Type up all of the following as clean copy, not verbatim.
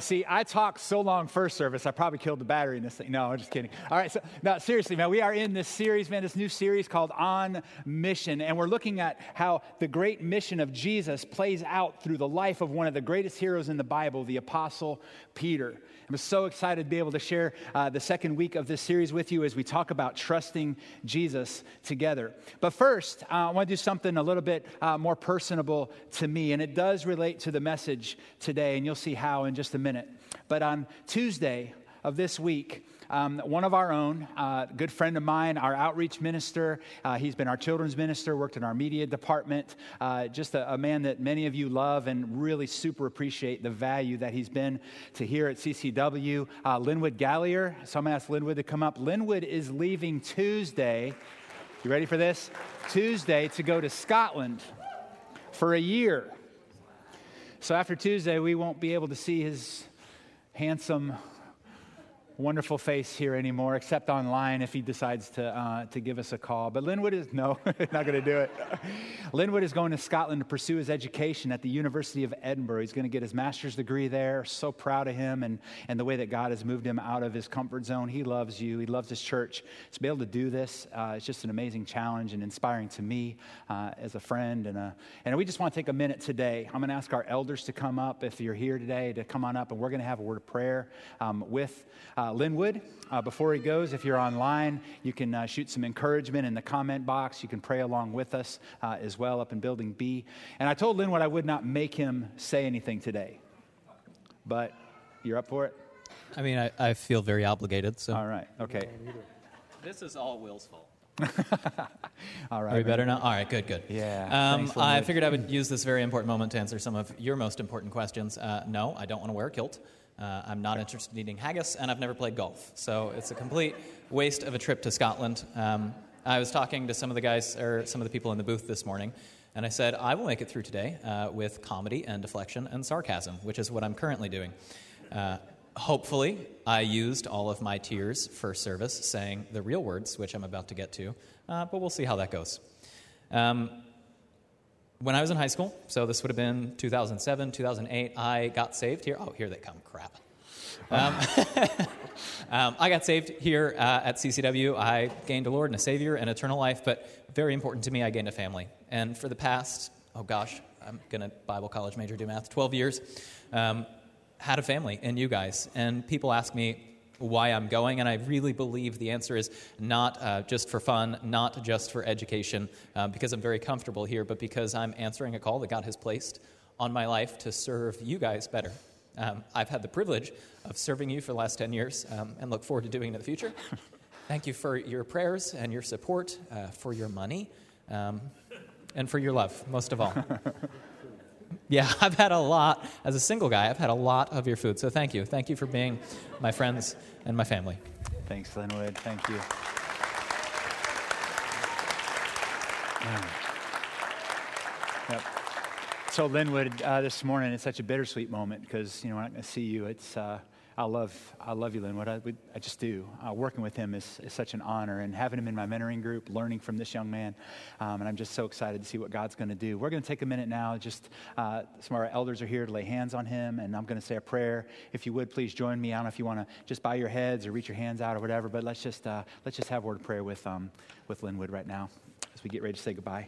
see, I talked so long first service, I probably killed the battery in this thing. No, I'm just kidding. All right, so, no, seriously, man, we are in this series, man, this new series called On Mission, and we're looking at how the great mission of Jesus plays out through the life of one of the greatest heroes in the Bible, the Apostle Peter. I'm so excited to be able to share the second week of this series with you as we talk about trusting Jesus together. But first, I want to do something a little bit more personable to me, and it does relate to the message today, and you'll see how in just a minute. But on Tuesday of this week, one of our own, good friend of mine, our outreach minister, he's been our children's minister, worked in our media department, just a man that many of you love and really super appreciate the value that he's been to here at CCW, Linwood Gallier. So I'm going to ask Linwood to come up. Linwood is leaving Tuesday. You ready for this? Tuesday to go to Scotland for a year. So after Tuesday, we won't be able to see his handsome, wonderful face here anymore, except online if he decides to give us a call. But Linwood is, no, not going to do it. Linwood is going to Scotland to pursue his education at the University of Edinburgh. He's going to get his master's degree there. So proud of him and the way that God has moved him out of his comfort zone. He loves you. He loves his church. To be able to do this, it's just an amazing challenge and inspiring to me as a friend. And we just want to take a minute today. I'm going to ask our elders to come up, if you're here today, to come on up, and we're going to have a word of prayer with Linwood. Before he goes, if you're online, you can shoot some encouragement in the comment box. You can pray along with us as well up in Building B. And I told Linwood I would not make him say anything today. But you're up for it? I mean, I feel very obligated. So. All right. Okay. This is all Will's fault. All right. Are we better now? All right, good. Yeah. Thanks, I figured I would use this very important moment to answer some of your most important questions. No, I don't want to wear a kilt. I'm not interested in eating haggis, and I've never played golf. So it's a complete waste of a trip to Scotland. I was talking to some of the guys, or some of the people in the booth this morning, and I said, I will make it through today with comedy and deflection and sarcasm, which is what I'm currently doing. Hopefully, I used all of my tears for service saying the real words, which I'm about to get to, but we'll see how that goes. When I was in high school, so this would have been 2007, 2008, I got saved here. Oh, here they come, crap. I got saved here at CCW. I gained a Lord and a Savior and eternal life, but very important to me, I gained a family. And for the past, I'm going to Bible college major, do math, 12 years, had a family in you guys. And people ask me why I'm going, and I really believe the answer is not just for fun, not just for education, because I'm very comfortable here, but because I'm answering a call that God has placed on my life to serve you guys better. I've had the privilege of serving you for the last 10 years and look forward to doing it in the future. Thank you for your prayers and your support, for your money, and for your love, most of all. Yeah, I've had a lot, as a single guy, I've had a lot of your food, so thank you. Thank you for being my friends and my family. Thanks, Linwood. Thank you. Yep. So, Linwood, this morning, it's such a bittersweet moment because, we're not going to see you. It's I love you, Linwood. I just do. Working with him is such an honor, and having him in my mentoring group, learning from this young man, and I'm just so excited to see what God's going to do. We're going to take a minute now. Just some of our elders are here to lay hands on him, and I'm going to say a prayer. If you would, please join me. I don't know if you want to just bow your heads or reach your hands out or whatever, but let's just have a word of prayer with Linwood right now as we get ready to say goodbye.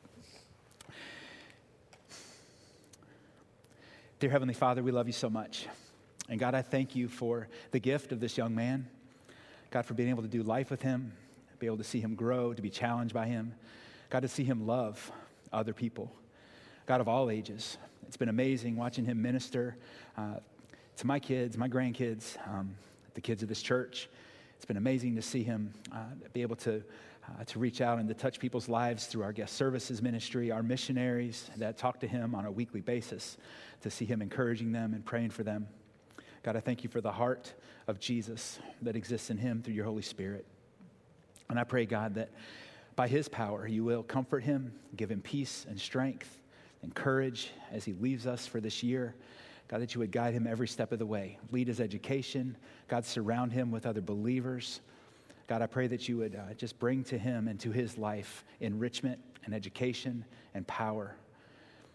Dear Heavenly Father, we love you so much. And God, I thank you for the gift of this young man. God, for being able to do life with him, be able to see him grow, to be challenged by him. God, to see him love other people. God of all ages. It's been amazing watching him minister to my kids, my grandkids, the kids of this church. It's been amazing to see him be able to reach out and to touch people's lives through our guest services ministry, our missionaries that talk to him on a weekly basis, to see him encouraging them and praying for them. God, I thank you for the heart of Jesus that exists in him through your Holy Spirit. And I pray, God, that by his power, you will comfort him, give him peace and strength and courage as he leaves us for this year. God, that you would guide him every step of the way, lead his education. God, surround him with other believers. God, I pray that you would just bring to him and to his life enrichment and education and power.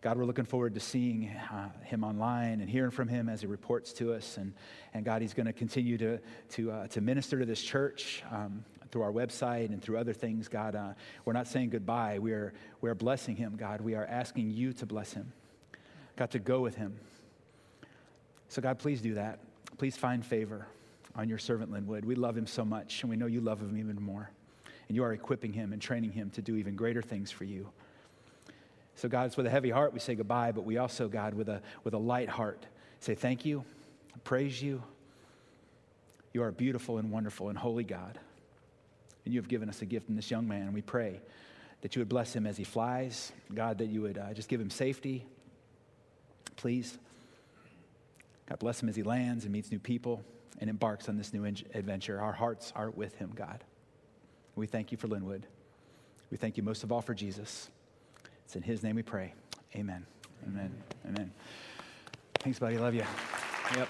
God, we're looking forward to seeing him online and hearing from him as he reports to us. And God, he's going to continue to minister to this church through our website and through other things. God, we're not saying goodbye. We're blessing him, God. We are asking you to bless him. God, to go with him. So God, please do that. Please find favor on your servant Linwood. We love him so much, and we know you love him even more. And you are equipping him and training him to do even greater things for you. So God, it's with a heavy heart we say goodbye, but we also, God, with a light heart, say thank you, praise you. You are a beautiful and wonderful and holy God. And you have given us a gift in this young man, and we pray that you would bless him as he flies. God, that you would just give him safety, please. God, bless him as he lands and meets new people and embarks on this new adventure. Our hearts are with him, God. We thank you for Linwood. We thank you most of all for Jesus. It's in his name we pray. Amen. Amen. Amen. Thanks, buddy. Love you. Yep.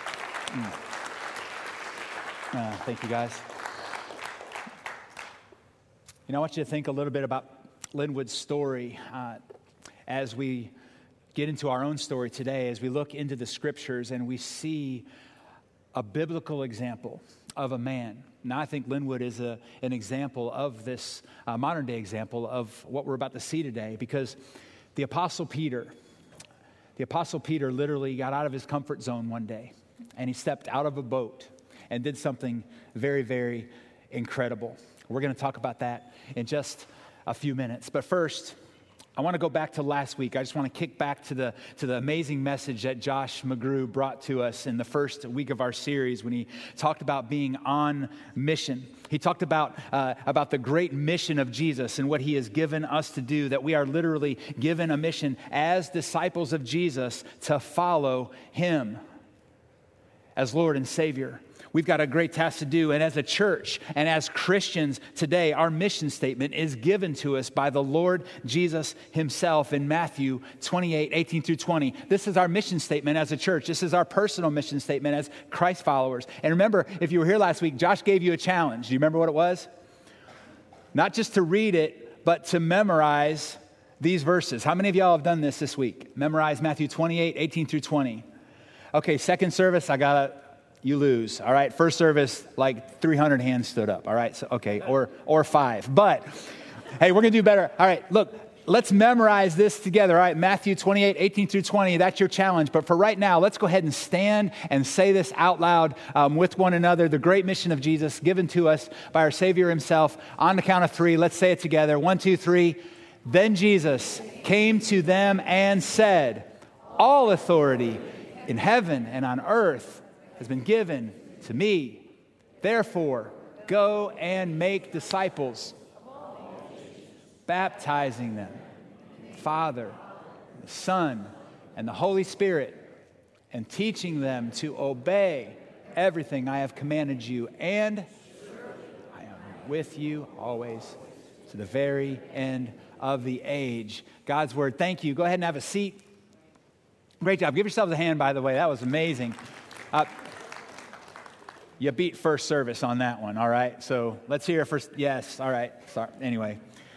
Thank you, guys. I want you to think a little bit about Linwood's story as we get into our own story today, as we look into the scriptures and we see a biblical example of a man. Now, I think Linwood is an example of this modern day example of what we're about to see today, because the Apostle Peter literally got out of his comfort zone one day, and he stepped out of a boat and did something very, very incredible. We're going to talk about that in just a few minutes. But first, I want to go back to last week. I just want to kick back to the amazing message that Josh McGrew brought to us in the first week of our series when he talked about being on mission. He talked about the great mission of Jesus and what he has given us to do, that we are literally given a mission as disciples of Jesus to follow him as Lord and Savior. We've got a great task to do, and as a church and as Christians today, our mission statement is given to us by the Lord Jesus himself in Matthew 28, 18 through 20. This is our mission statement as a church. This is our personal mission statement as Christ followers. And remember, if you were here last week, Josh gave you a challenge. Do you remember what it was? Not just to read it, but to memorize these verses. How many of y'all have done this week? Memorize Matthew 28, 18 through 20. Okay, second service, you lose, all right? First service, like 300 hands stood up, all right? So, okay, or 5. But, hey, we're going to do better. All right, look, let's memorize this together, all right? Matthew 28, 18 through 20, that's your challenge. But for right now, let's go ahead and stand and say this out loud with one another, the great mission of Jesus given to us by our Savior himself. On the count of 3, let's say it together. 1, 2, 3. Then Jesus came to them and said, all authority in heaven and on earth has been given to me. Therefore, go and make disciples, baptizing them, the Father, the Son, and the Holy Spirit, and teaching them to obey everything I have commanded you. And I am with you always to the very end of the age. God's word. Thank you. Go ahead and have a seat. Great job. Give yourselves a hand, by the way. That was amazing. You beat first service on that one, all right? So let's hear it first. Yes, all right. Sorry. Anyway.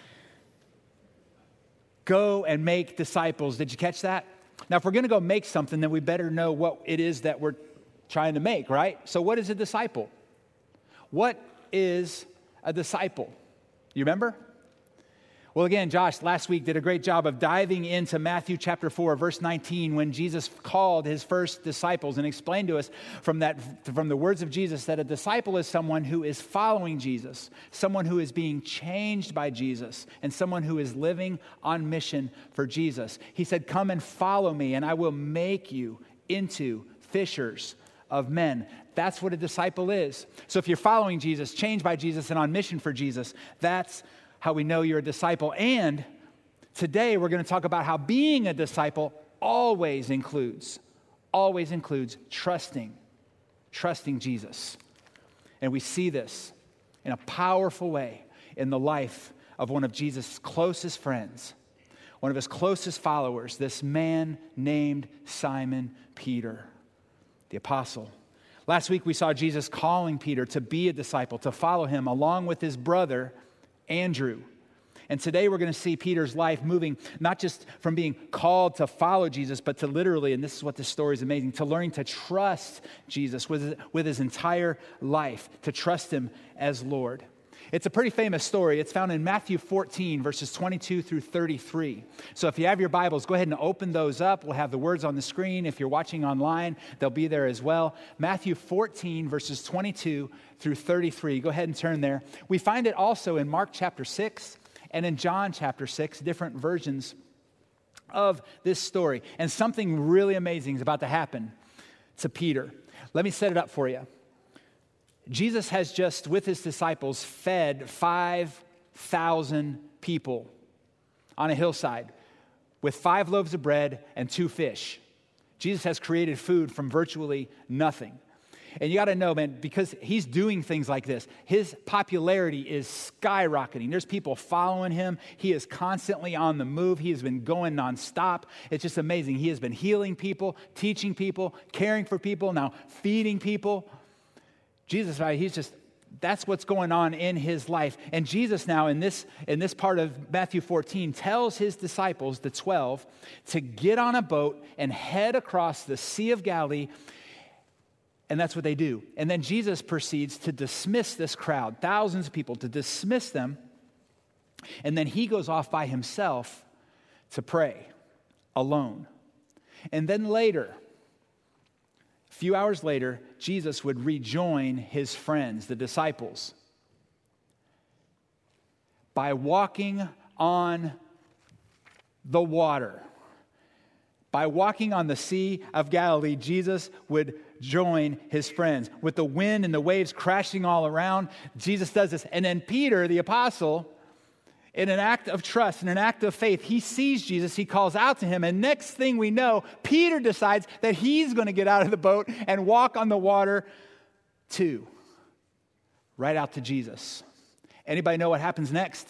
Go and make disciples. Did you catch that? Now, if we're going to go make something, then we better know what it is that we're trying to make, right? So what is a disciple? What is a disciple? You remember? Well, again, Josh last week did a great job of diving into Matthew chapter 4, verse 19, when Jesus called his first disciples and explained to us from the words of Jesus that a disciple is someone who is following Jesus, someone who is being changed by Jesus, and someone who is living on mission for Jesus. He said, come and follow me, and I will make you into fishers of men. That's what a disciple is. So if you're following Jesus, changed by Jesus, and on mission for Jesus, that's how we know you're a disciple. And today we're going to talk about how being a disciple always includes trusting Jesus. And we see this in a powerful way in the life of one of Jesus' closest friends, one of his closest followers, this man named Simon Peter, the apostle. Last week we saw Jesus calling Peter to be a disciple, to follow him along with his brother Andrew. And today we're going to see Peter's life moving not just from being called to follow Jesus, but to literally, and this is what this story is amazing, to learning to trust Jesus with his entire life, to trust him as Lord. It's a pretty famous story. It's found in Matthew 14, verses 22 through 33. So if you have your Bibles, go ahead and open those up. We'll have the words on the screen. If you're watching online, they'll be there as well. Matthew 14, verses 22 through 33. Go ahead and turn there. We find it also in Mark chapter 6 and in John chapter 6, different versions of this story. And something really amazing is about to happen to Peter. Let me set it up for you. Jesus has just, with his disciples, fed 5,000 people on a hillside with 5 loaves of bread and 2 fish. Jesus has created food from virtually nothing. And you got to know, man, because he's doing things like this, his popularity is skyrocketing. There's people following him. He is constantly on the move. He has been going nonstop. It's just amazing. He has been healing people, teaching people, caring for people, now feeding people. Jesus, that's what's going on in his life. And Jesus now, in this part of Matthew 14, tells his disciples, the 12, to get on a boat and head across the Sea of Galilee. And that's what they do. And then Jesus proceeds to dismiss this crowd, thousands of people, to dismiss them. And then he goes off by himself to pray alone. And then later, a few hours later, Jesus would rejoin his friends, the disciples, by walking on the water. By walking on the Sea of Galilee, Jesus would join his friends. With the wind and the waves crashing all around, Jesus does this. And then Peter, the apostle, in an act of trust, in an act of faith, he sees Jesus, he calls out to him, and next thing we know, Peter decides that he's going to get out of the boat and walk on the water too, right out to Jesus. Anybody know what happens next?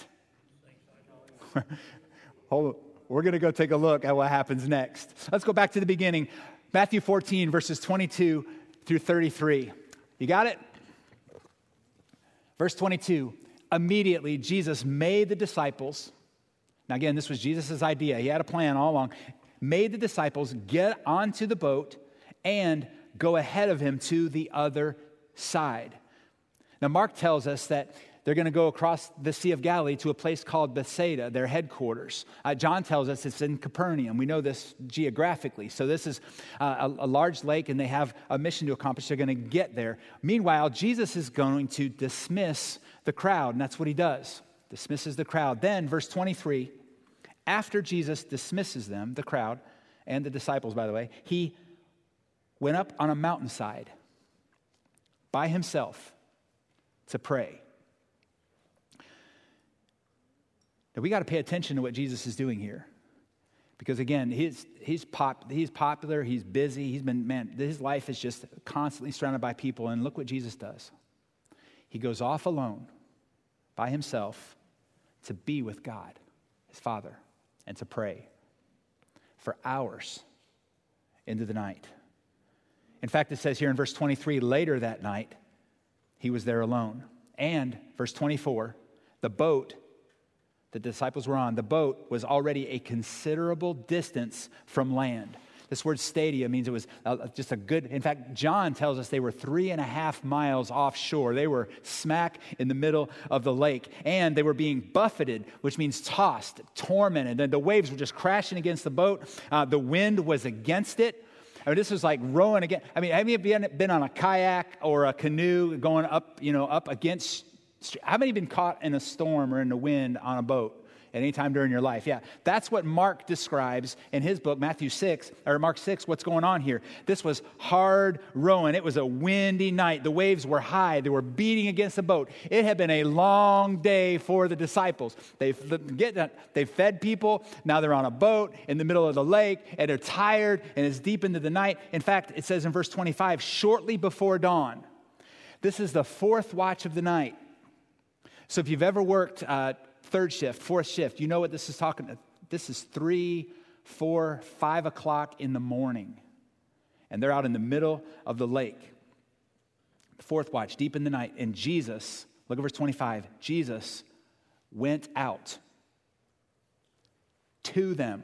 Hold on. We're going to go take a look at what happens next. Let's go back to the beginning. Matthew 14, verses 22 through 33. You got it? Verse 22. Immediately, Jesus made the disciples, now again, this was Jesus' idea. He had a plan all along. Made the disciples get onto the boat and go ahead of him to the other side. Now, Mark tells us that they're going to go across the Sea of Galilee to a place called Bethsaida, their headquarters. John tells us it's in Capernaum. We know this geographically. So this is a large lake, and they have a mission to accomplish. They're going to get there. Meanwhile, Jesus is going to dismiss the crowd, and that's what he does. Dismisses the crowd. Then, verse 23, after Jesus dismisses them, the crowd, and the disciples, by the way, he went up on a mountainside by himself to pray. Now, we got to pay attention to what Jesus is doing here. Because again, he's popular, he's busy, his life is just constantly surrounded by people. And look what Jesus does. He goes off alone by himself to be with God, his Father, and to pray for hours into the night. In fact, it says here in verse 23, later that night, he was there alone. And verse 24, the boat the disciples were on, the boat was already a considerable distance from land. This word stadia means it was just a good, in fact, John tells us they were 3.5 miles offshore. They were smack in the middle of the lake, and they were being buffeted, which means tossed, tormented. And the waves were just crashing against the boat. The wind was against it. I mean, this was like rowing again. I mean, have you been on a kayak or a canoe going up, up against? How many been caught in a storm or in the wind on a boat at any time during your life? Yeah, that's what Mark describes in his book, Mark 6, what's going on here. This was hard rowing. It was a windy night. The waves were high. They were beating against the boat. It had been a long day for the disciples. They fed people. Now they're on a boat in the middle of the lake, and they're tired, and it's deep into the night. In fact, it says in verse 25, shortly before dawn. This is the 4th watch of the night. So if you've ever worked third shift, fourth shift, you know what this is talking about. This is 3, 4, 5 o'clock in the morning. And they're out in the middle of the lake. The 4th watch, deep in the night. And Jesus, look at verse 25. Jesus went out to them,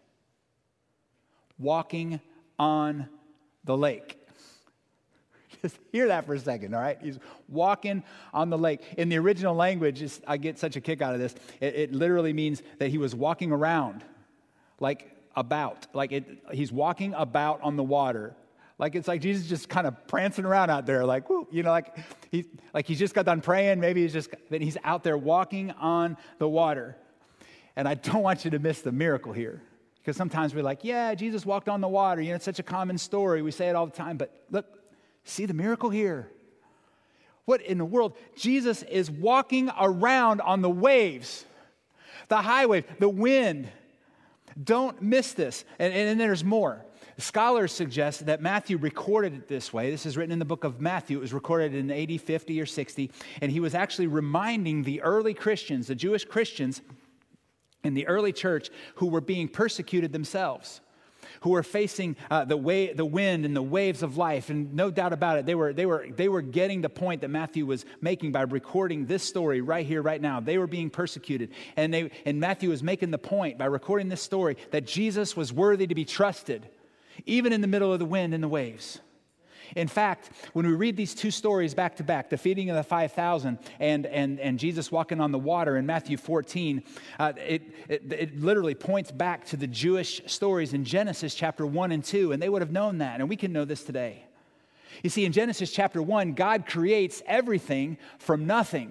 walking on the lake. Just hear that for a second, all right? He's walking on the lake. In the original language, I get such a kick out of this. It literally means that he was walking around, like about. He's walking about on the water. It's like Jesus just kind of prancing around out there, like, whoo, he's just got done praying. Maybe he's out there walking on the water. And I don't want you to miss the miracle here. Because sometimes we're like, yeah, Jesus walked on the water. It's such a common story. We say it all the time. But look, see the miracle here. What in the world? Jesus is walking around on the waves, the high wave, the wind. Don't miss this. And then there's more. Scholars suggest that Matthew recorded it this way. This is written in the book of Matthew. It was recorded in AD 50 or 60. And he was actually reminding the early Christians, the Jewish Christians in the early church who were being persecuted themselves, who were facing the wind and the waves of life. And no doubt about it, they were getting the point that Matthew was making by recording this story right here, right now. They were being persecuted. And Matthew was making the point by recording this story that Jesus was worthy to be trusted, even in the middle of the wind and the waves. In fact, when we read these two stories back to back, the feeding of the 5,000 and Jesus walking on the water in Matthew 14, it literally points back to the Jewish stories in Genesis chapter 1 and 2, and they would have known that, and we can know this today. You see, in Genesis chapter 1, God creates everything from nothing.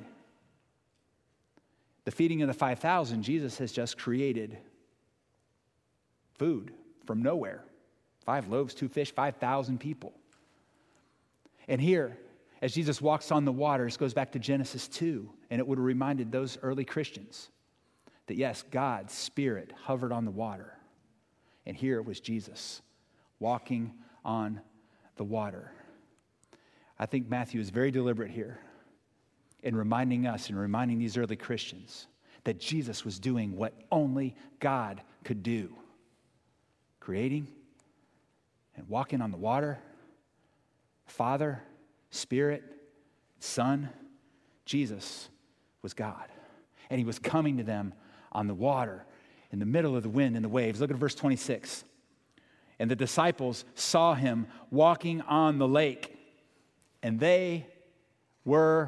The feeding of the 5,000, Jesus has just created food from nowhere. 5 loaves, 2 fish, 5,000 people. And here, as Jesus walks on the water, this goes back to Genesis 2, and it would have reminded those early Christians that yes, God's Spirit hovered on the water. And here it was Jesus walking on the water. I think Matthew is very deliberate here in reminding us and reminding these early Christians that Jesus was doing what only God could do, creating and walking on the water. Father, Spirit, Son, Jesus was God. And he was coming to them on the water, in the middle of the wind and the waves. Look at verse 26. And the disciples saw him walking on the lake, and they were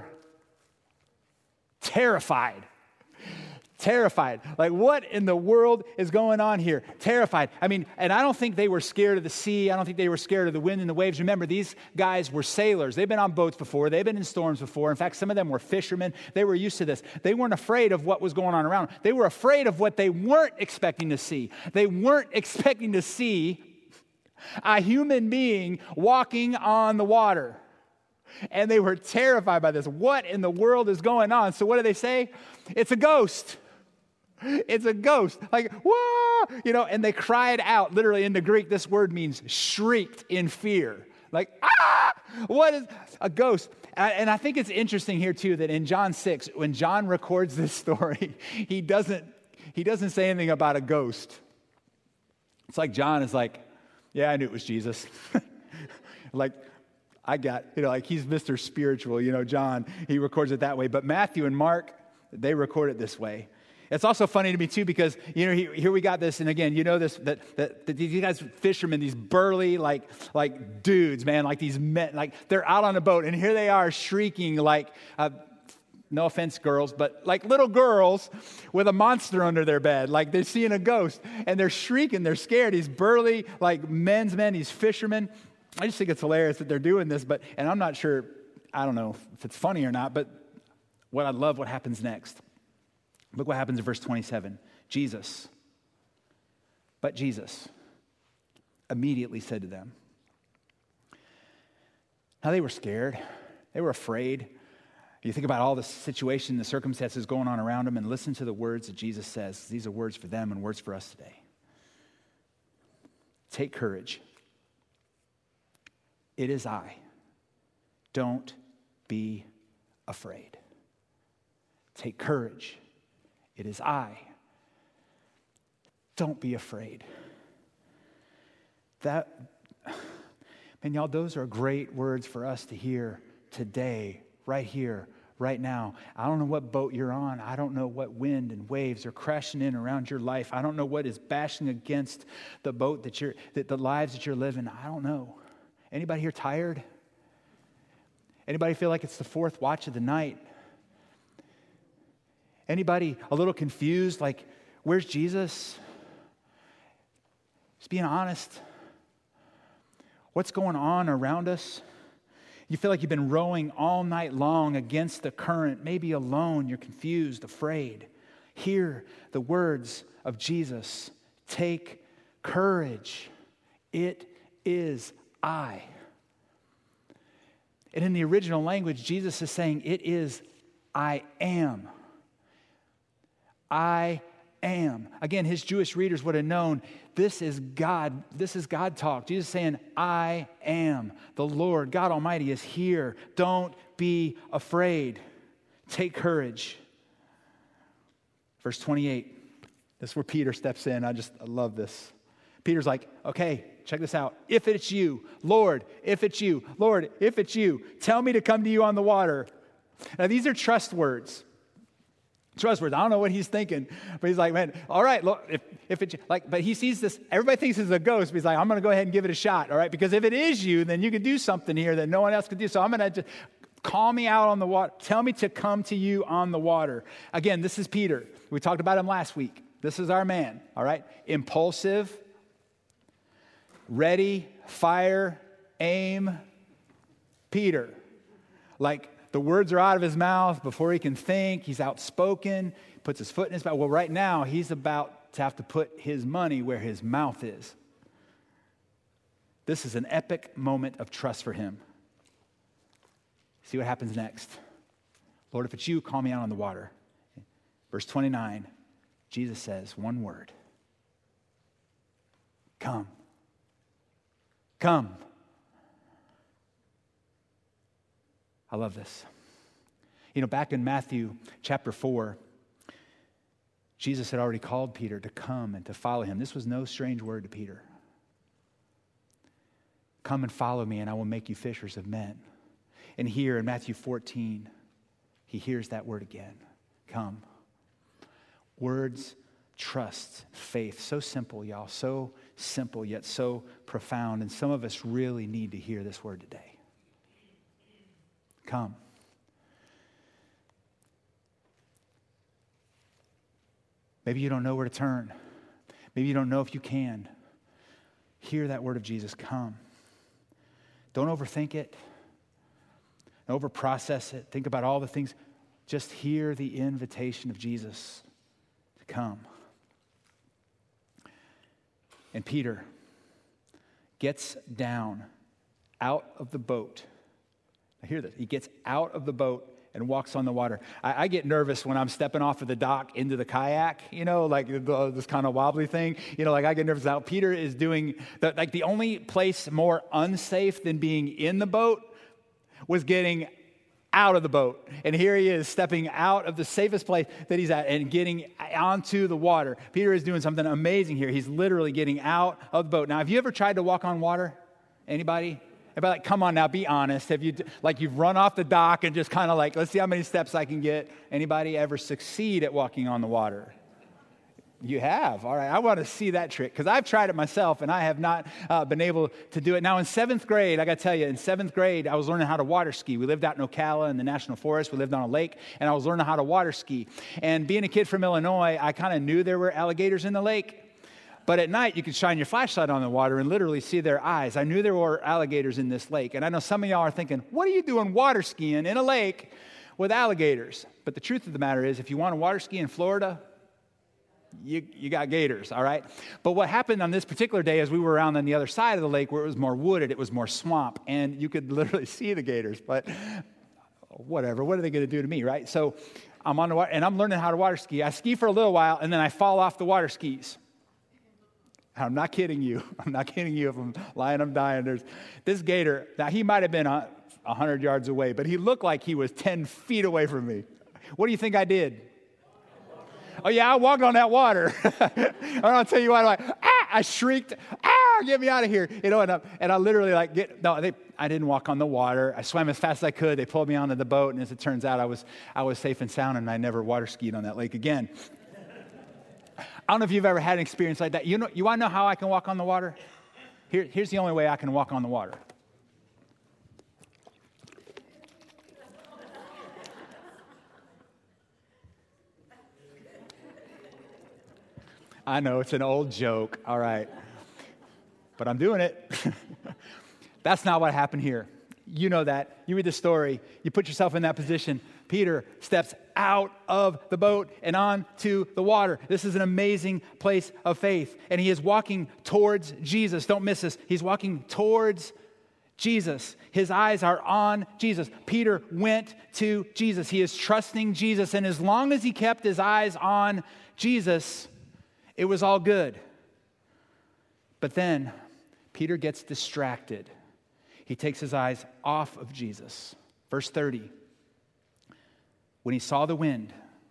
terrified. Terrified. Like, what in the world is going on here? Terrified. I mean, and I don't think they were scared of the sea. I don't think they were scared of the wind and the waves. Remember, these guys were sailors. They've been on boats before. They've been in storms before. In fact, some of them were fishermen. They were used to this. They weren't afraid of what was going on around them. They were afraid of what they weren't expecting to see. They weren't expecting to see a human being walking on the water. And they were terrified by this. What in the world is going on? So what do they say? It's a ghost. It's a ghost. Like, whoa! And they cried out. Literally in the Greek, this word means shrieked in fear. Like, ah! What is a ghost? And I think it's interesting here too that in John 6, when John records this story, he doesn't say anything about a ghost. It's like John is like, yeah, I knew it was Jesus. Like, I got, like he's Mr. Spiritual, John, he records it that way. But Matthew and Mark, they record it this way. It's also funny to me too because here we got this, and again, this that these guys fishermen, these burly like dudes, man, like these men, like they're out on a boat, and here they are shrieking like, no offense, girls, but like little girls with a monster under their bed, like they're seeing a ghost, and they're shrieking, they're scared. These burly like men's men, these fishermen. I just think it's hilarious that they're doing this, and I'm not sure, I don't know if it's funny or not, but I love what happens next. Look what happens in verse 27. But Jesus immediately said to them. Now they were scared. They were afraid. You think about all the situation, the circumstances going on around them, and listen to the words that Jesus says. These are words for them and words for us today. Take courage. It is I. Don't be afraid. Take courage. It is I. Don't be afraid. Man, y'all, those are great words for us to hear today, right here, right now. I don't know what boat you're on. I don't know what wind and waves are crashing in around your life. I don't know what is bashing against the boat the lives that you're living. I don't know. Anybody here tired? Anybody feel like it's the fourth watch of the night? Anybody a little confused, like, where's Jesus? Just being honest. What's going on around us? You feel like you've been rowing all night long against the current, maybe alone, you're confused, afraid. Hear the words of Jesus. Take courage. It is I. And in the original language, Jesus is saying, it is I am. I am. Again, his Jewish readers would have known this is God. This is God talk. Jesus is saying, I am. The Lord, God Almighty, is here. Don't be afraid. Take courage. Verse 28. This is where Peter steps in. I love this. Peter's like, okay, check this out. If it's you, Lord, if it's you, Lord, if it's you, tell me to come to you on the water. Now, these are trust words. Trust words. I don't know what he's thinking, but he's like, man, all right, look, if it's like, but he sees this, everybody thinks it's a ghost, but he's like, I'm going to go ahead and give it a shot, all right? Because if it is you, then you can do something here that no one else could do. So I'm going to just call me out on the water. Tell me to come to you on the water. Again, this is Peter. We talked about him last week. This is our man, all right? Impulsive, ready, fire, aim, Peter. Like, the words are out of his mouth before he can think. He's outspoken, puts his foot in his mouth. Well, right now, he's about to have to put his money where his mouth is. This is an epic moment of trust for him. See what happens next. Lord, if it's you, call me out on the water. Verse 29, Jesus says one word. Come. Come. I love this. You know, back in Matthew chapter 4, Jesus had already called Peter to come and to follow him. This was no strange word to Peter. Come and follow me, and I will make you fishers of men. And here in Matthew 14, he hears that word again. Come. Words, trust, faith. So simple, y'all. So simple, yet so profound. And some of us really need to hear this word today. Come. Maybe you don't know where to turn. Maybe you don't know if you can. Hear that word of Jesus, come. Don't overthink it. Don't overprocess it. Think about all the things. Just hear the invitation of Jesus to come. And Peter gets down out of the boat. I hear this. He gets out of the boat and walks on the water. I get nervous when I'm stepping off of the dock into the kayak, you know, like this kind of wobbly thing. You know, like I get nervous now. Peter is doing, the only place more unsafe than being in the boat was getting out of the boat. And here he is stepping out of the safest place that he's at and getting onto the water. Peter is doing something amazing here. He's literally getting out of the boat. Now, have you ever tried to walk on water? Anybody? Everybody, like, come on now, be honest. Have you, like, you've run off the dock and just kind of like, let's see how many steps I can get. Anybody ever succeed at walking on the water? You have. All right. I want to see that trick because I've tried it myself and I have not been able to do it. Now, in 7th grade, I got to tell you, in 7th grade, I was learning how to water ski. We lived out in Ocala in the National Forest. We lived on a lake, and I was learning how to water ski. And being a kid from Illinois, I kind of knew there were alligators in the lake. But at night, you could shine your flashlight on the water and literally see their eyes. I knew there were alligators in this lake. And I know some of y'all are thinking, what are you doing water skiing in a lake with alligators? But the truth of the matter is, if you want to water ski in Florida, you got gators, all right? But what happened on this particular day is we were around on the other side of the lake where it was more wooded, it was more swamp, and you could literally see the gators. But whatever, what are they going to do to me, right? So I'm on the water, and I'm learning how to water ski. I ski for a little while, and then I fall off the water skis. I'm not kidding you. I'm not kidding you. If I'm lying, I'm dying. There's this gator. Now, he might have been 100 yards away, but he looked like he was 10 feet away from me. What do you think I did? Oh, yeah, I walked on that water. I'll tell you what, I shrieked, get me out of here. You know, and I literally I didn't walk on the water. I swam as fast as I could. They pulled me onto the boat, and as it turns out, I was safe and sound, and I never water skied on that lake again. I don't know if you've ever had an experience like that. You want to know how I can walk on the water? Here's the only way I can walk on the water. I know, it's an old joke, all right. But I'm doing it. That's not what happened here. You know that. You read the story. You put yourself in that position. Peter steps out of the boat and onto the water. This is an amazing place of faith. And he is walking towards Jesus. Don't miss this. He's walking towards Jesus. His eyes are on Jesus. Peter went to Jesus. He is trusting Jesus. And as long as he kept his eyes on Jesus, it was all good. But then Peter gets distracted. He takes his eyes off of Jesus. Verse 30. When he saw the wind,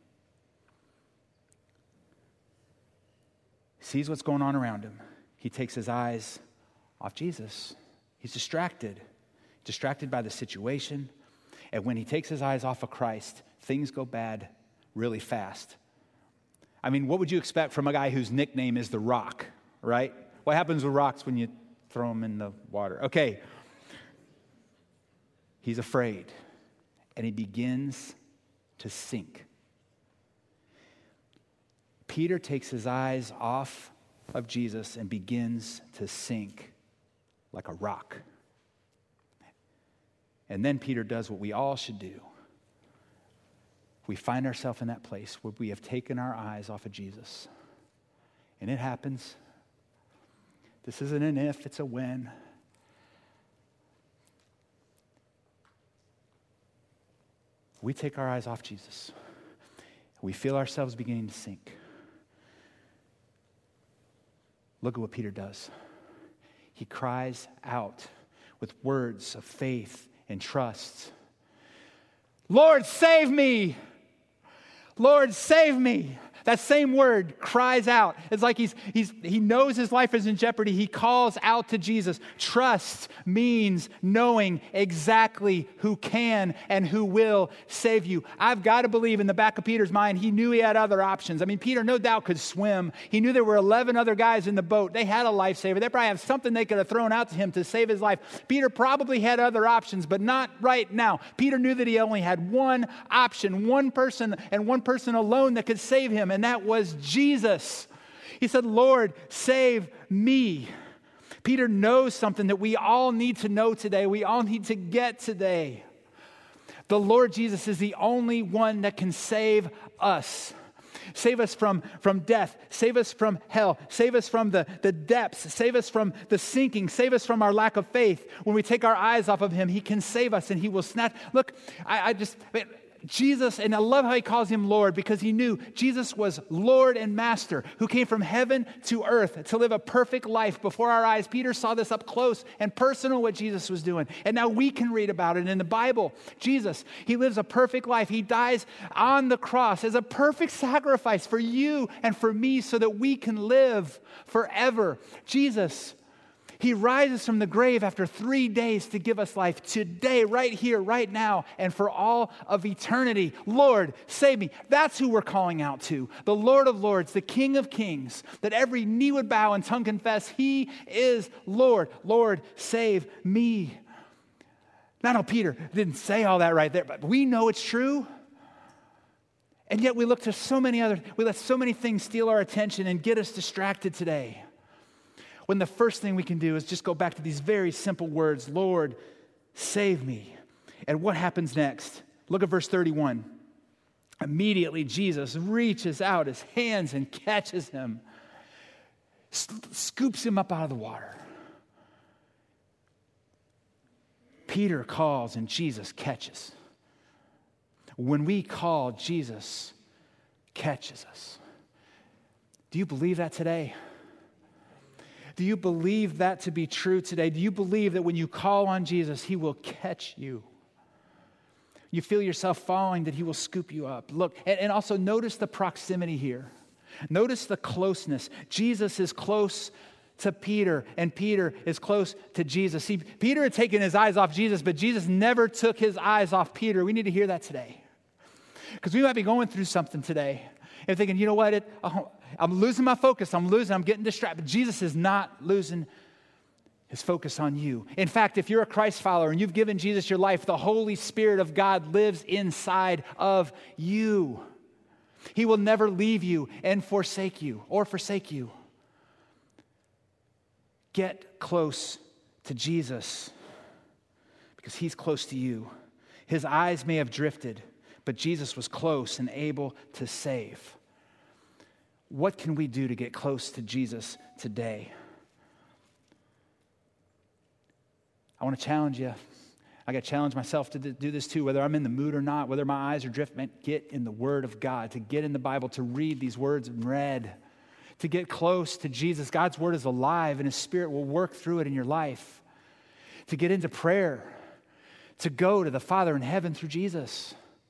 sees what's going on around him, he takes his eyes off Jesus. He's distracted by the situation. And when he takes his eyes off of Christ, things go bad really fast. I mean, what would you expect from a guy whose nickname is the Rock, right? What happens with rocks when you throw them in the water? Okay. He's afraid, and he begins to sink. Peter takes his eyes off of Jesus and begins to sink like a rock. And then Peter does what we all should do. We find ourselves in that place where we have taken our eyes off of Jesus. And it happens. This isn't an if, it's a when. We take our eyes off Jesus. We feel ourselves beginning to sink. Look at what Peter does. He cries out with words of faith and trust. Lord, save me! Lord, save me! That same word, cries out. It's like he knows his life is in jeopardy. He calls out to Jesus. Trust means knowing exactly who can and who will save you. I've got to believe in the back of Peter's mind, he knew he had other options. I mean, Peter no doubt could swim. He knew there were 11 other guys in the boat. They had a lifesaver. They probably have something they could have thrown out to him to save his life. Peter probably had other options, but not right now. Peter knew that he only had one option, one person, and one person alone that could save him. And that was Jesus. He said, Lord, save me. Peter knows something that we all need to know today. We all need to get today. The Lord Jesus is the only one that can save us. Save us from death. Save us from hell. Save us from the depths. Save us from the sinking. Save us from our lack of faith. When we take our eyes off of him, he can save us and he will snatch. Look, Jesus, and I love how he calls him Lord, because he knew Jesus was Lord and Master who came from heaven to earth to live a perfect life before our eyes. Peter saw this up close and personal, what Jesus was doing. And now we can read about it in the Bible. Jesus, he lives a perfect life. He dies on the cross as a perfect sacrifice for you and for me so that we can live forever. Jesus, he rises from the grave after 3 days to give us life today, right here, right now, and for all of eternity. Lord, save me. That's who we're calling out to. The Lord of Lords, the King of Kings, that every knee would bow and tongue confess, he is Lord. Lord, save me. Now, no, Peter didn't say all that right there, but we know it's true. And yet we look to we let so many things steal our attention and get us distracted today. When the first thing we can do is just go back to these very simple words, Lord, save me. And what happens next? Look at verse 31. Immediately, Jesus reaches out his hands and catches him, scoops him up out of the water. Peter calls and Jesus catches. When we call, Jesus catches us. Do you believe that today? Do you believe that to be true today? Do you believe that when you call on Jesus, he will catch you? You feel yourself falling, that he will scoop you up. Look, and also notice the proximity here. Notice the closeness. Jesus is close to Peter, and Peter is close to Jesus. See, Peter had taken his eyes off Jesus, but Jesus never took his eyes off Peter. We need to hear that today. Because we might be going through something today and thinking, you know what, I'm losing my focus. I'm getting distracted. But Jesus is not losing his focus on you. In fact, if you're a Christ follower and you've given Jesus your life, the Holy Spirit of God lives inside of you. He will never leave you and forsake you. Get close to Jesus because he's close to you. His eyes may have drifted, but Jesus was close and able to save. What can we do to get close to Jesus today? I want to challenge you. I got to challenge myself to do this too, whether I'm in the mood or not, whether my eyes are drifting. Get in the Word of God, to get in the Bible, to read these words and read, to get close to Jesus. God's Word is alive and His Spirit will work through it in your life. To get into prayer, to go to the Father in heaven through Jesus.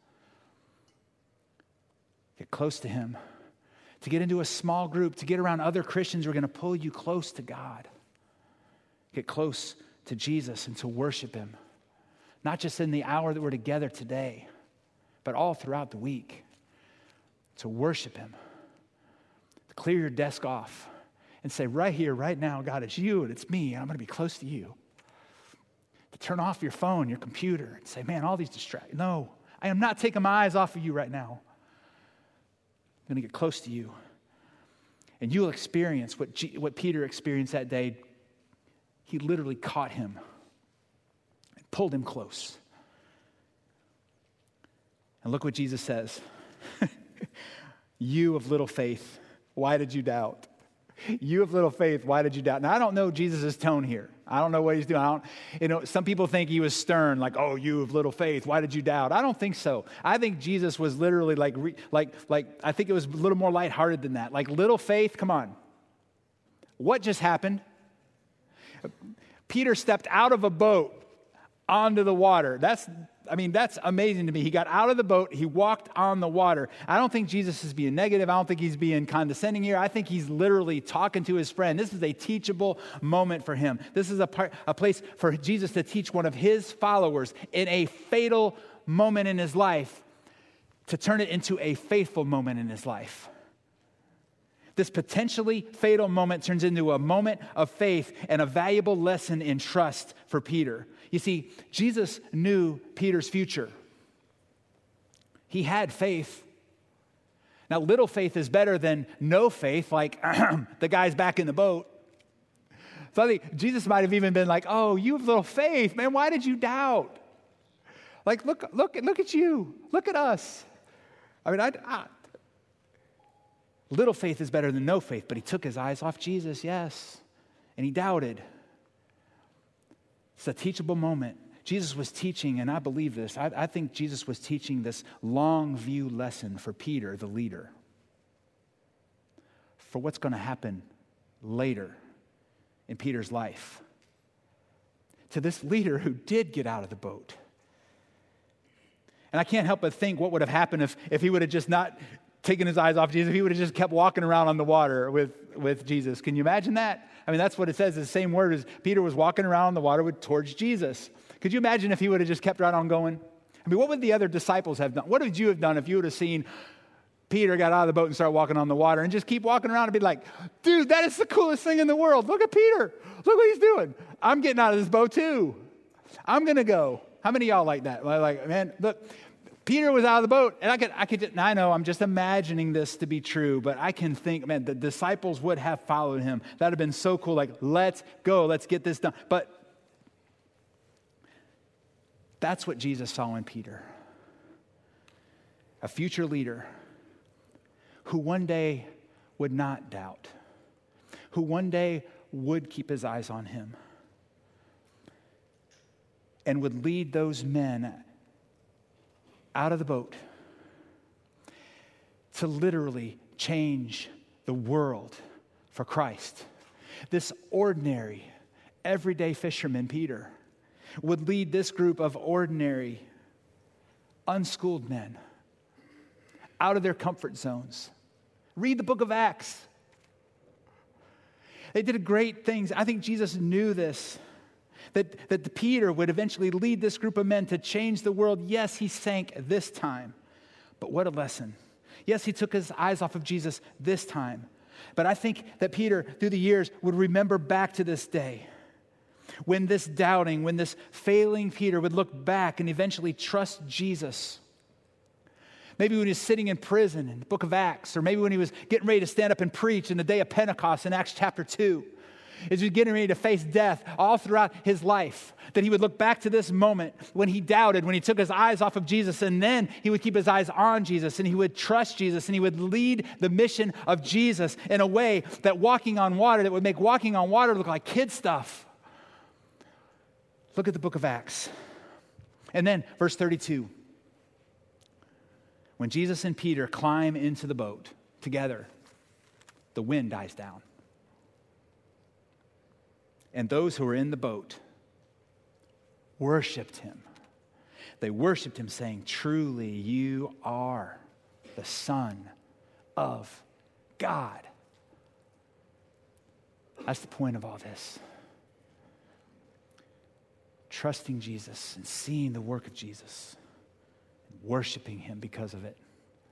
Get close to Him. To get into a small group, to get around other Christians who are going to pull you close to God. Get close to Jesus and to worship Him. Not just in the hour that we're together today, but all throughout the week. To worship Him. To clear your desk off and say, right here, right now, God, it's you and it's me, and I'm going to be close to you. To turn off your phone, your computer, and say, man, all these distractions. No, I am not taking my eyes off of you right now. I'm going to get close to you. And you'll experience what Peter experienced that day. He literally caught him and pulled him close. And look what Jesus says. You of little faith, why did you doubt? You of little faith, why did you doubt? Now, I don't know Jesus' tone here. I don't know what he's doing. Some people think he was stern, like, oh, you of little faith, why did you doubt? I don't think so. I think Jesus was literally I think it was a little more lighthearted than that. Like, little faith, come on. What just happened? Peter stepped out of a boat onto the water. That's amazing to me. He got out of the boat. He walked on the water. I don't think Jesus is being negative. I don't think he's being condescending here. I think he's literally talking to his friend. This is a teachable moment for him. This is a place for Jesus to teach one of his followers in a fatal moment in his life to turn it into a faithful moment in his life. This potentially fatal moment turns into a moment of faith and a valuable lesson in trust for Peter. You see, Jesus knew Peter's future. He had faith. Now, little faith is better than no faith, like the guy's back in the boat. So I think Jesus might have even been like, oh, you have little faith, man, why did you doubt? Like, look at you. Look at us. Little faith is better than no faith, but he took his eyes off Jesus, yes, and he doubted. It's a teachable moment. Jesus was teaching, and I believe this. I think Jesus was teaching this long view lesson for Peter, the leader, for what's going to happen later in Peter's life. To this leader who did get out of the boat. And I can't help but think what would have happened if he would have just not taken his eyes off Jesus, if he would have just kept walking around on the water with Jesus. Can you imagine that? That's what it says. It's the same word as Peter was walking around on the water towards Jesus. Could you imagine if he would have just kept right on going? What would the other disciples have done? What would you have done if you would have seen Peter got out of the boat and started walking on the water and just keep walking around and be like, dude, that is the coolest thing in the world. Look at Peter. Look what he's doing. I'm getting out of this boat too. I'm going to go. How many of y'all like that? Like, man, look. Peter was out of the boat, and I know I'm just imagining this to be true, but I can think, man, the disciples would have followed him. That would have been so cool, like, let's go, let's get this done. But that's what Jesus saw in Peter. A future leader who one day would not doubt, who one day would keep his eyes on him, and would lead those men out of the boat to literally change the world for Christ. This ordinary, everyday fisherman, Peter, would lead this group of ordinary, unschooled men out of their comfort zones. Read the book of Acts. They did great things. I think Jesus knew this, that Peter would eventually lead this group of men to change the world. Yes, he sank this time, but what a lesson. Yes, he took his eyes off of Jesus this time, but I think that Peter, through the years, would remember back to this day when this doubting, when this failing Peter would look back and eventually trust Jesus. Maybe when he was sitting in prison in the book of Acts, or maybe when he was getting ready to stand up and preach in the day of Pentecost in Acts chapter 2, as he was getting ready to face death all throughout his life, that he would look back to this moment when he doubted, when he took his eyes off of Jesus, and then he would keep his eyes on Jesus, and he would trust Jesus, and he would lead the mission of Jesus in a way that walking on water, that would make walking on water look like kid stuff. Look at the book of Acts. And then verse 32. When Jesus and Peter climb into the boat together, the wind dies down. And those who were in the boat worshiped him. They worshiped him, saying, "Truly you are the Son of God." That's the point of all this. Trusting Jesus and seeing the work of Jesus and worshiping him because of it.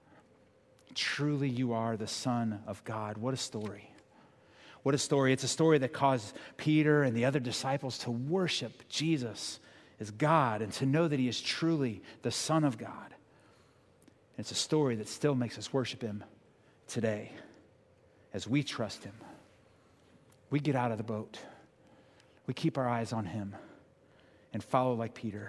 Truly you are the Son of God. What a story. What a story. It's a story that caused Peter and the other disciples to worship Jesus as God and to know that he is truly the Son of God. And it's a story that still makes us worship him today as we trust him. We get out of the boat. We keep our eyes on him and follow like Peter.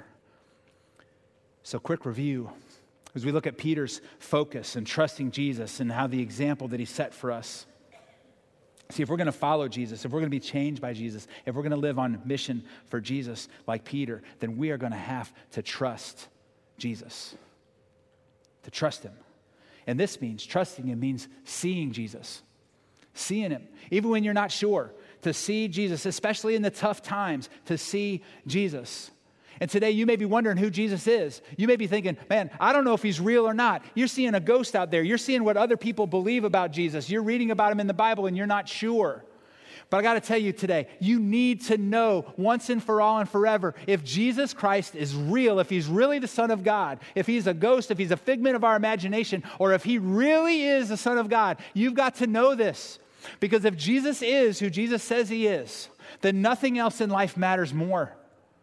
So quick review as we look at Peter's focus and trusting Jesus and how the example that he set for us. See, if we're going to follow Jesus, if we're going to be changed by Jesus, if we're going to live on mission for Jesus like Peter, then we are going to have to trust Jesus. To trust him. And this means, trusting him means seeing Jesus. Seeing him. Even when you're not sure, to see Jesus, especially in the tough times, to see Jesus. And today you may be wondering who Jesus is. You may be thinking, man, I don't know if he's real or not. You're seeing a ghost out there. You're seeing what other people believe about Jesus. You're reading about him in the Bible and you're not sure. But I got to tell you today, you need to know once and for all and forever if Jesus Christ is real, if he's really the Son of God, if he's a ghost, if he's a figment of our imagination, or if he really is the Son of God. You've got to know this. Because if Jesus is who Jesus says he is, then nothing else in life matters more.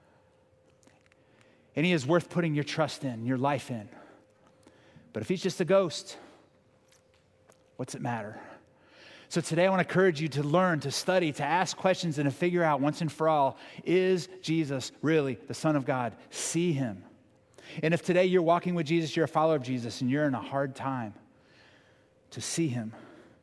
And he is worth putting your trust in, your life in. But if he's just a ghost, what's it matter? So today I want to encourage you to learn, to study, to ask questions, and to figure out once and for all, is Jesus really the Son of God? See him. And if today you're walking with Jesus, you're a follower of Jesus, and you're in a hard time, to see him.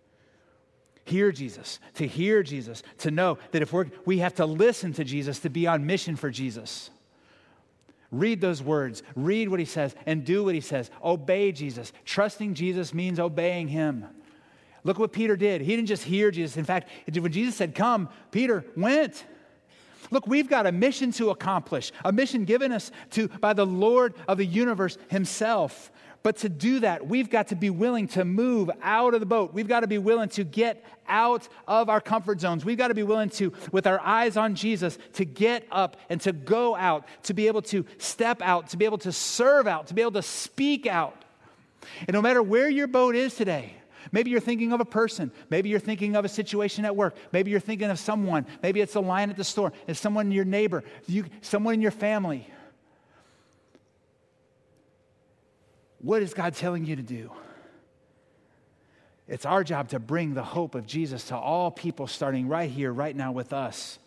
Hear Jesus, to know that if we have to listen to Jesus to be on mission for Jesus. Read those words, read what he says, and do what he says. Obey Jesus. Trusting Jesus means obeying him. Look what Peter did. He didn't just hear Jesus. In fact, when Jesus said, "Come," Peter went. Look, we've got a mission to accomplish, a mission given us by the Lord of the universe himself. But to do that, we've got to be willing to move out of the boat. We've got to be willing to get out of our comfort zones. We've got to be willing to, with our eyes on Jesus, to get up and to go out, to be able to step out, to be able to serve out, to be able to speak out. And no matter where your boat is today, maybe you're thinking of a person. Maybe you're thinking of a situation at work. Maybe you're thinking of someone. Maybe it's a line at the store. It's someone, your neighbor, someone in your family. What is God telling you to do? It's our job to bring the hope of Jesus to all people, starting right here, right now with us.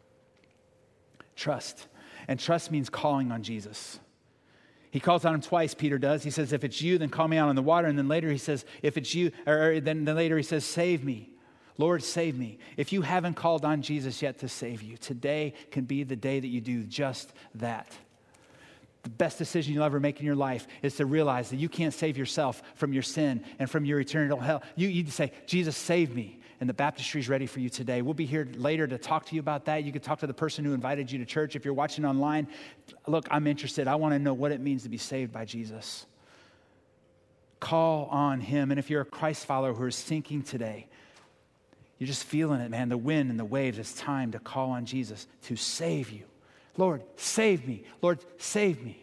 Trust. And trust means calling on Jesus. He calls on him twice, Peter does. He says, "If it's you, then call me out on the water." And then later he says, "If it's you," or then later he says, "Save me. Lord, save me." If you haven't called on Jesus yet to save you, today can be the day that you do just that. The best decision you'll ever make in your life is to realize that you can't save yourself from your sin and from your eternal hell. You say, "Jesus, save me." And the baptistry is ready for you today. We'll be here later to talk to you about that. You can talk to the person who invited you to church. If you're watching online, look, I'm interested. I want to know what it means to be saved by Jesus. Call on him. And if you're a Christ follower who is sinking today, You're just feeling it, man, the wind and the waves. It's time to call on Jesus to save you. Lord, save me. Lord, save me.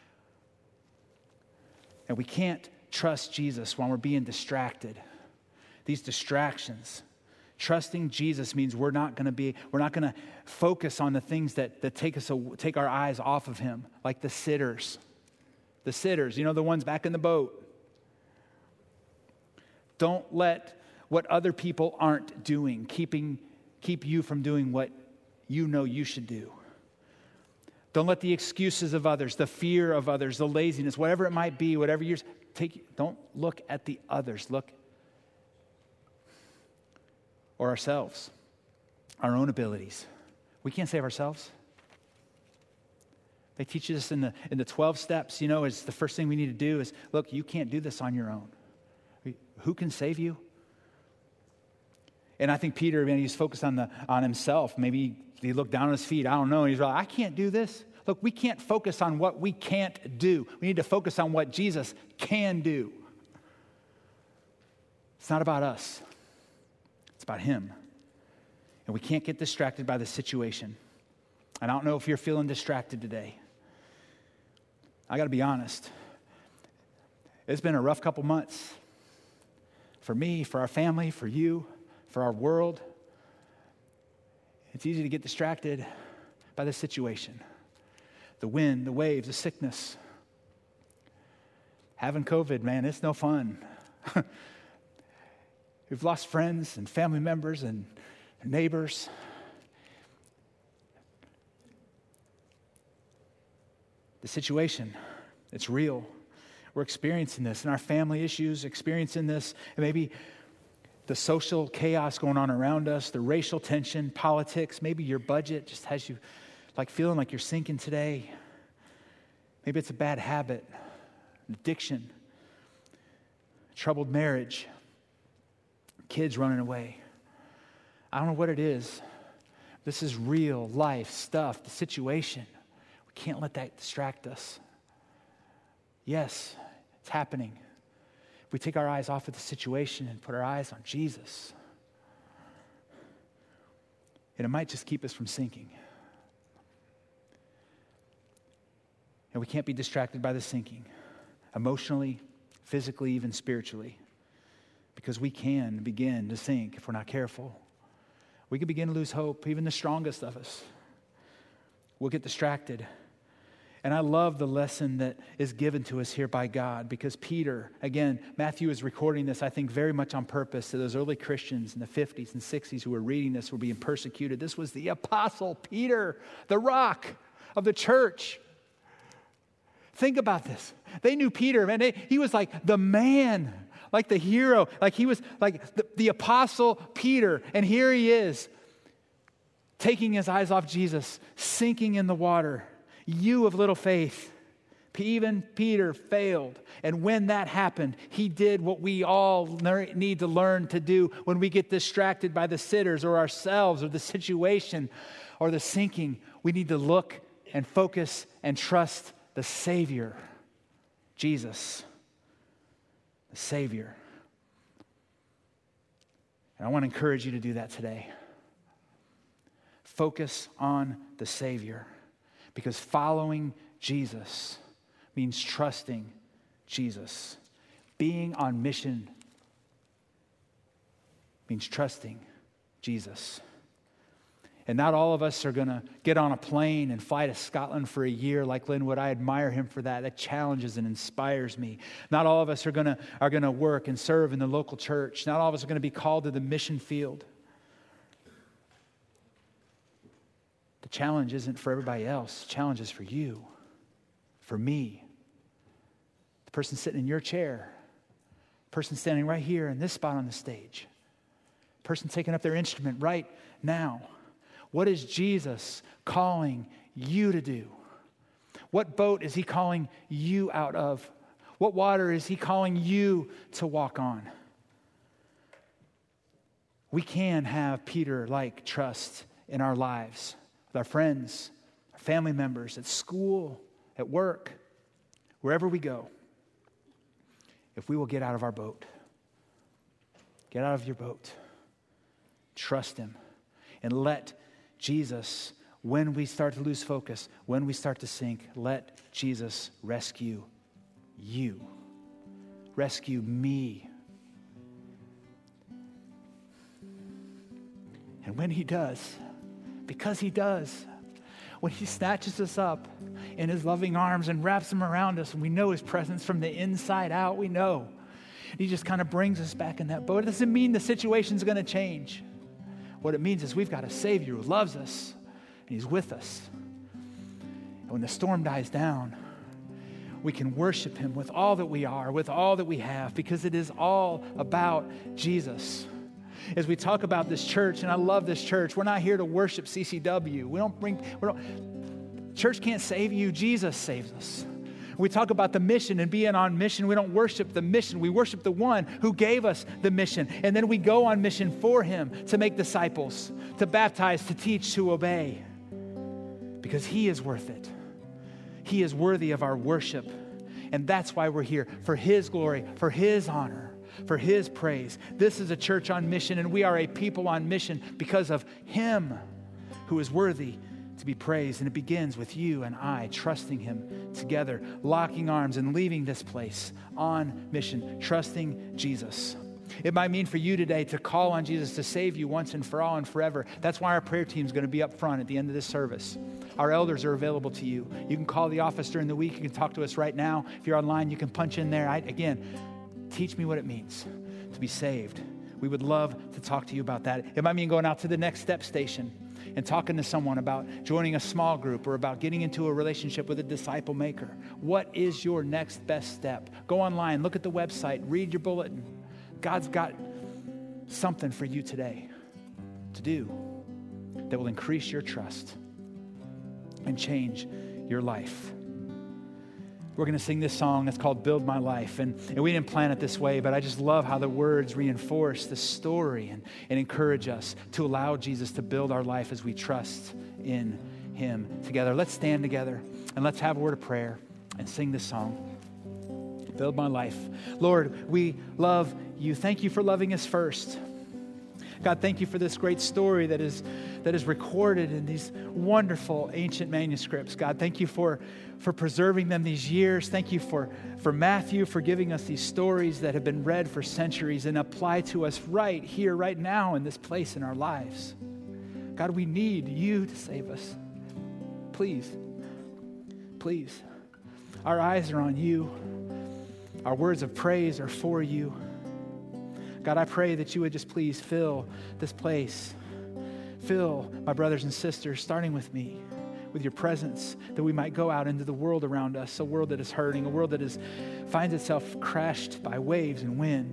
And we can't trust Jesus when we're being distracted. These distractions. Trusting Jesus means we're not going to focus on the things that take our eyes off of him, like the sitters. The sitters, the ones back in the boat. Don't let what other people aren't doing keep you from doing what you know you should do. Don't let the excuses of others, the fear of others, the laziness, whatever it might be, whatever don't look at the others. Look or ourselves, our own abilities. We can't save ourselves. They teach us in the 12 steps, is the first thing we need to do is, look, you can't do this on your own. Who can save you? And I think Peter, man, he's focused on himself. Maybe he looked down on his feet. I don't know. And he's like, I can't do this. Look, we can't focus on what we can't do. We need to focus on what Jesus can do. It's not about us. It's about him. And we can't get distracted by the situation. And I don't know if you're feeling distracted today. I got to be honest. It's been a rough couple months. For me, for our family, for you, for our world. It's easy to get distracted by the situation. The wind, the waves, the sickness. Having COVID, man, it's no fun. We've lost friends and family members and neighbors. The situation, it's real. We're experiencing this, and our family issues, experiencing this, and maybe the social chaos going on around us, the racial tension, politics, maybe your budget just has you feeling like you're sinking today. Maybe it's a bad habit, addiction, troubled marriage, kids running away. I don't know what it is. This is real life stuff, the situation. We can't let that distract us. Yes, it's happening. If we take our eyes off of the situation and put our eyes on Jesus, and it might just keep us from sinking. And we can't be distracted by the sinking, emotionally, physically, even spiritually, because we can begin to sink if we're not careful. We can begin to lose hope, even the strongest of us. We'll get distracted. And I love the lesson that is given to us here by God, because Peter, again, Matthew is recording this, I think, very much on purpose to those early Christians in the 50s and 60s who were reading this, were being persecuted. This was the apostle Peter, the rock of the church. Think about this. They knew Peter, man. He was like the man, like the hero, like he was like the apostle Peter. And here he is, taking his eyes off Jesus, sinking in the water. You of little faith. Even Peter failed. And when that happened, he did what we all need to learn to do when we get distracted by the sitters or ourselves or the situation or the sinking. We need to look and focus and trust the Savior, Jesus, the Savior. And I want to encourage you to do that today. Focus on the Savior, because following Jesus means trusting Jesus. Being on mission means trusting Jesus. And not all of us are going to get on a plane and fly to Scotland for a year like Linwood. I admire him for that. That challenges and inspires me. Not all of us are going to work and serve in the local church. Not all of us are going to be called to the mission field. The challenge isn't for everybody else. The challenge is for you, for me, the person sitting in your chair, the person standing right here in this spot on the stage, the person taking up their instrument right now. What is Jesus calling you to do? What boat is he calling you out of? What water is he calling you to walk on? We can have Peter-like trust in our lives, with our friends, our family members, at school, at work, wherever we go, if we will get out of our boat. Get out of your boat trust him and let Jesus, when we start to lose focus, when we start to sink, let Jesus rescue you. Rescue me. And when he does, because he does, when he snatches us up in his loving arms and wraps them around us, and we know his presence from the inside out, we know. He just kind of brings us back in that boat. It doesn't mean the situation's going to change. What it means is we've got a Savior who loves us, and he's with us. And when the storm dies down, we can worship him with all that we are, with all that we have, because it is all about Jesus. As we talk about this church, and I love this church, we're not here to worship CCW. Church can't save you, Jesus saves us. We talk about the mission and being on mission. We don't worship the mission. We worship the one who gave us the mission. And then we go on mission for him to make disciples, to baptize, to teach, to obey. Because he is worth it. He is worthy of our worship. And that's why we're here, for his glory, for his honor, for his praise. This is a church on mission, and we are a people on mission because of him who is worthy to be praised. And it begins with you and I trusting him together, locking arms and leaving this place on mission, trusting Jesus. It might mean for you today to call on Jesus to save you once and for all and forever. That's why our prayer team is going to be up front at the end of this service. Our elders are available to you. You can call the office during the week. You can talk to us right now. If you're online, you can punch in there. Again, teach me what it means to be saved. We would love to talk to you about that. It might mean going out to the Next Step station and talking to someone about joining a small group or about getting into a relationship with a disciple maker. What is your next best step? Go online, look at the website, read your bulletin. God's got something for you today to do that will increase your trust and change your life. We're going to sing this song. It's called Build My Life. And we didn't plan it this way, but I just love how the words reinforce the story and encourage us to allow Jesus to build our life as we trust in him together. Let's stand together and let's have a word of prayer and sing this song. Build my life. Lord, we love you. Thank you for loving us first. God, thank you for this great story that is recorded in these wonderful ancient manuscripts. God, thank you for preserving them these years. Thank you for Matthew, for giving us these stories that have been read for centuries and apply to us right here, right now in this place in our lives. God, we need you to save us. Please, please. Our eyes are on you. Our words of praise are for you. God, I pray that you would just please fill this place. Fill my brothers and sisters, starting with me, with your presence, that we might go out into the world around us, a world that is hurting, a world that finds itself crashed by waves and wind.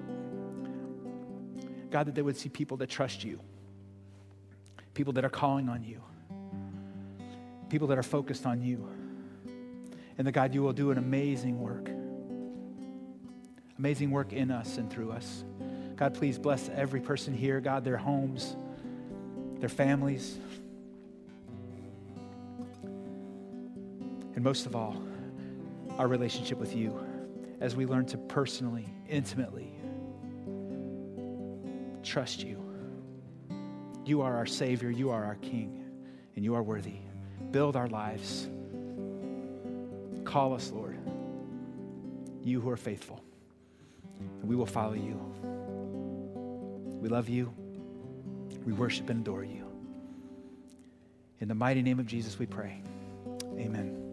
God, that they would see people that trust you, people that are calling on you, people that are focused on you. And that, God, you will do an amazing work in us and through us. God, please bless every person here, God, their homes, their families, and most of all, our relationship with you as we learn to personally, intimately trust you. You are our Savior, you are our King, and you are worthy. Build our lives. Call us, Lord, you who are faithful, and we will follow you. We love you. We worship and adore you. In the mighty name of Jesus we pray. Amen.